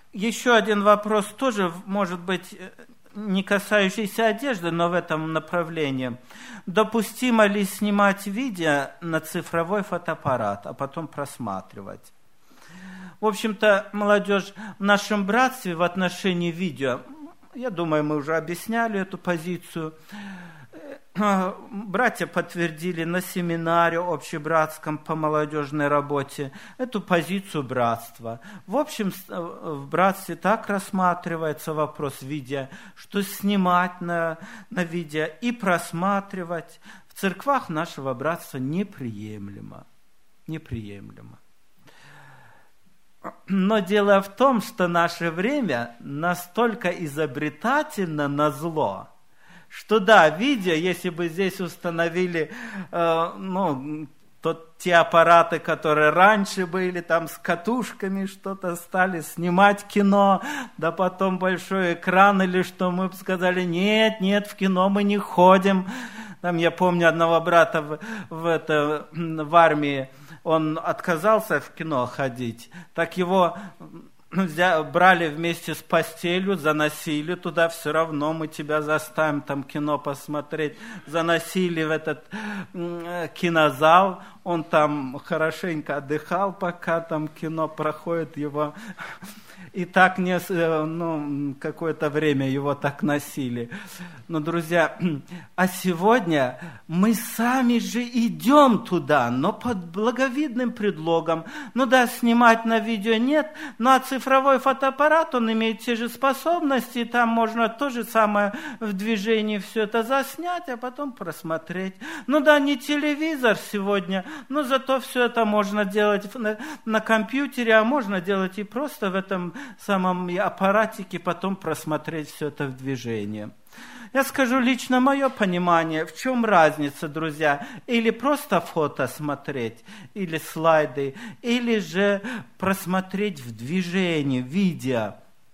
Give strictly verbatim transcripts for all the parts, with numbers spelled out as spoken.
еще один вопрос тоже, может быть, не касающийся одежды, но в этом направлении. Допустимо ли снимать видео на цифровой фотоаппарат, а потом просматривать? В общем-то, молодежь, в нашем братстве в отношении видео, я думаю, мы уже объясняли эту позицию, братья подтвердили на семинаре общебратском по молодежной работе эту позицию братства. В общем, в братстве так рассматривается вопрос видео, что снимать на, на видео и просматривать в церквах нашего братства неприемлемо. Неприемлемо. Но дело в том, что наше время настолько изобретательно на зло, что да, видео, если бы здесь установили, э, ну, тот, те аппараты, которые раньше были, там с катушками что-то стали снимать кино, да потом большой экран или что, мы бы сказали, нет, нет, в кино мы не ходим. Там я помню одного брата в, в, это, в армии, он отказался в кино ходить, так его брали вместе с постелью, заносили туда, все равно мы тебя заставим там кино посмотреть. Заносили в этот кинозал, он там хорошенько отдыхал, пока там кино проходит, его... И так не, ну, какое-то время его так носили. Но, друзья, а сегодня мы сами же идем туда, но под благовидным предлогом. Ну да, снимать на видео нет, ну а цифровой фотоаппарат, он имеет те же способности, там можно то же самое в движении все это заснять, а потом просмотреть. Ну да, не телевизор сегодня, но зато все это можно делать на, на компьютере, а можно делать и просто в этом самом аппаратике, потом просмотреть все это в движении. Я скажу лично мое понимание, в чем разница, друзья, или просто фото смотреть, или слайды, или же просмотреть в движении, видео.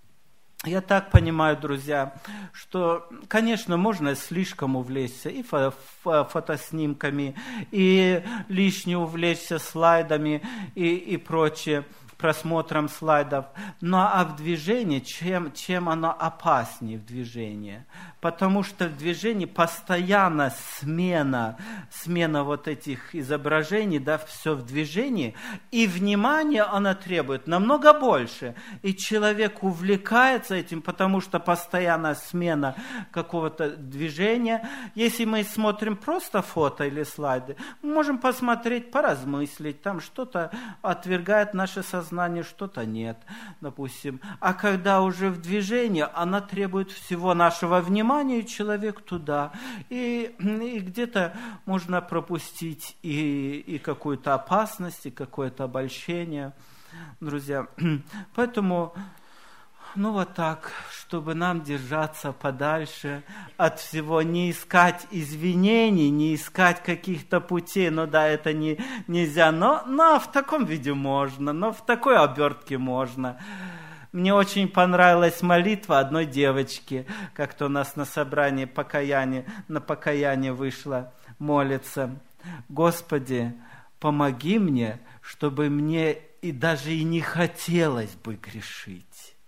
Я так понимаю, друзья, что, конечно, можно слишком увлечься и фо- фо- фотоснимками, и лишне увлечься слайдами и, и прочее, просмотром слайдов. Но а в движении, чем, чем оно опаснее в движении? Потому что в движении постоянно смена, смена вот этих изображений, да, все в движении, и внимание оно требует намного больше. И человек увлекается этим, потому что постоянно смена какого-то движения. Если мы смотрим просто фото или слайды, мы можем посмотреть, поразмыслить, там что-то отвергает наше сознание, что-то нет, допустим. А когда уже в движении, она требует всего нашего внимания, и человек туда. И, и где-то можно пропустить и, и какую-то опасность, и какое-то обольщение, друзья. Поэтому, ну вот так, чтобы нам держаться подальше от всего, не искать извинений, не искать каких-то путей. Ну да, это не, нельзя, но, но в таком виде можно, но в такой обертке можно. Мне очень понравилась молитва одной девочки, как-то у нас на собрании покаяния, на покаяние вышла, молится. Господи, помоги мне, чтобы мне и даже и не хотелось бы грешить.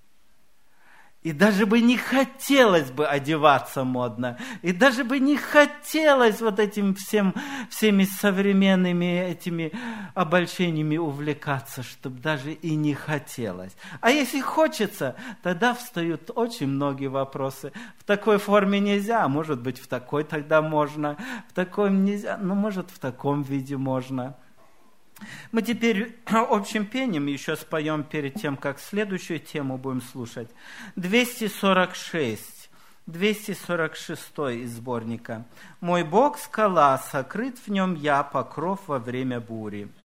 И даже бы не хотелось бы одеваться модно. И даже бы не хотелось вот этим всем, всеми современными этими обольщениями увлекаться, чтобы даже и не хотелось. А если хочется, тогда встают очень многие вопросы. В такой форме нельзя, а может быть в такой тогда можно. В такой нельзя, ну может в таком виде можно. Мы теперь общим пением еще споем перед тем, как следующую тему будем слушать. двести сорок шесть, двести сорок шесть из сборника. «Мой Бог – скала, сокрыт в нем я, покров во время бури».